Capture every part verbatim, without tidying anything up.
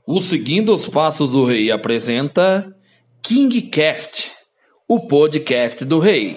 O Seguindo os Passos do Rei apresenta KingCast, o podcast do Rei.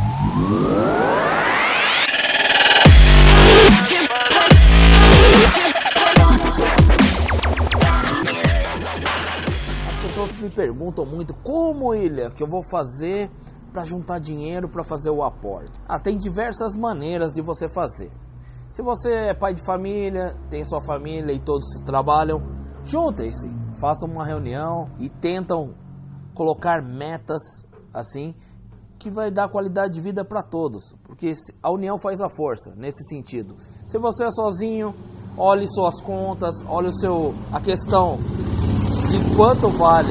As pessoas me perguntam muito como, Ilha, que eu vou fazer para juntar dinheiro para fazer o aporte. Ah, tem diversas maneiras de você fazer. Se você é pai de família, tem sua família e todos trabalham, juntem-se, façam uma reunião e tentam colocar metas assim que vai dar qualidade de vida para todos, porque a união faz a força nesse sentido. Se você é sozinho, olhe suas contas, olhe o seu, a questão de quanto vale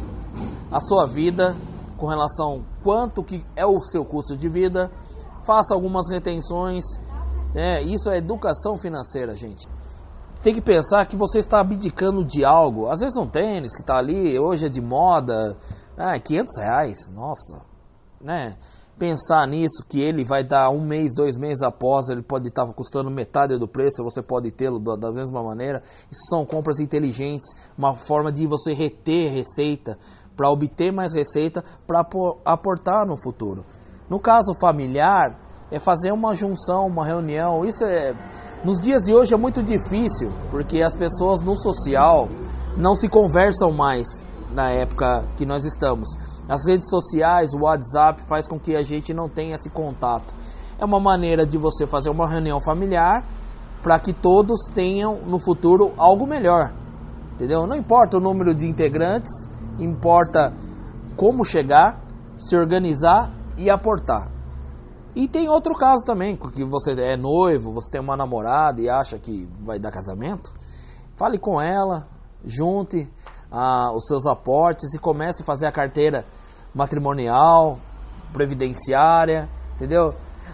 a sua vida com relação a quanto que é o seu custo de vida, faça algumas retenções. É, isso é educação financeira, gente. Tem que pensar que você está abdicando de algo. Às vezes um tênis que está ali, hoje é de moda, ah, quinhentos reais, nossa, né? Pensar nisso, que ele vai dar um mês, dois meses após, ele pode estar custando metade do preço, você pode tê-lo da mesma maneira. Isso são compras inteligentes, uma forma de você reter receita, para obter mais receita, para aportar no futuro. No caso familiar, é fazer uma junção, uma reunião. Isso é, nos dias de hoje é muito difícil, porque as pessoas no social não se conversam mais na época que nós estamos. As redes sociais, o WhatsApp faz com que a gente não tenha esse contato. É uma maneira de você fazer uma reunião familiar para que todos tenham no futuro algo melhor, entendeu? Não importa o número de integrantes, importa como chegar, se organizar e aportar. E tem outro caso também, que você é noivo, você tem uma namorada e acha que vai dar casamento. Fale com ela, junte ah, os seus aportes e comece a fazer a carteira matrimonial, previdenciária, entendeu?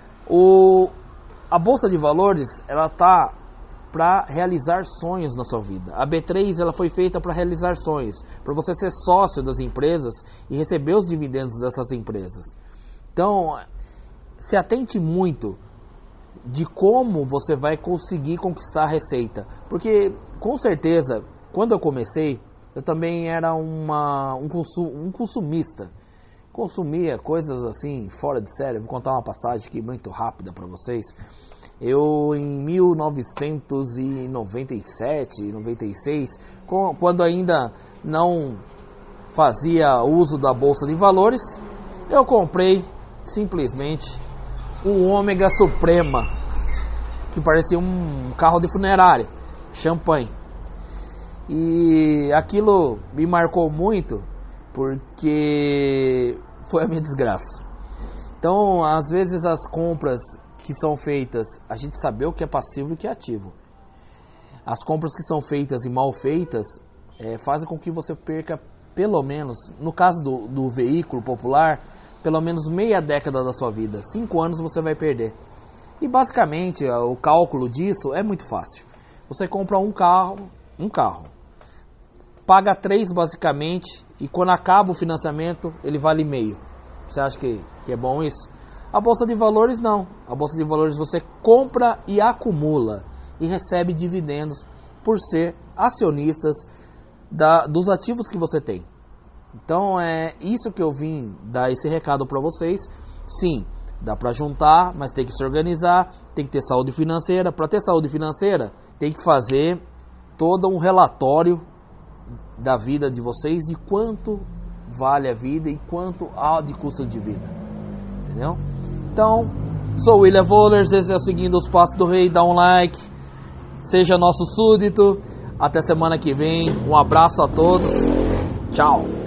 O, a Bolsa de Valores, ela tá para realizar sonhos na sua vida. A B três ela foi feita para realizar sonhos, para você ser sócio das empresas e receber os dividendos dessas empresas. Então, se atente muito de como você vai conseguir conquistar a receita. Porque, com certeza, quando eu comecei, eu também era uma, um, consum, um consumista. Consumia coisas assim, fora de série. Vou contar uma passagem aqui muito rápida para vocês. Eu, em mil novecentos e noventa e sete, noventa e seis, quando ainda não fazia uso da Bolsa de Valores, eu comprei simplesmente um Ômega Suprema, que parecia um carro de funerária, champanhe. E aquilo me marcou muito, porque foi a minha desgraça. Então, às vezes as compras que são feitas, a gente saber o que é passivo e o que é ativo. As compras que são feitas e mal feitas é, fazem com que você perca, pelo menos, no caso do, do veículo popular, pelo menos meia década da sua vida. Cinco anos você vai perder. E basicamente o cálculo disso é muito fácil. Você compra um carro, um carro, paga três basicamente, e quando acaba o financiamento ele vale meio. Você acha que, que é bom isso? A Bolsa de Valores não. A Bolsa de Valores você compra e acumula e recebe dividendos por ser acionistas da, dos ativos que você tem. Então é isso que eu vim dar esse recado para vocês. Sim, dá para juntar, mas tem que se organizar, tem que ter saúde financeira. Para ter saúde financeira, tem que fazer todo um relatório da vida de vocês, de quanto vale a vida e quanto há de custo de vida. Entendeu? Então, sou o William Vollers, esse é o Seguindo os Passos do Rei. Dá um like, seja nosso súdito. Até semana que vem. Um abraço a todos. Tchau.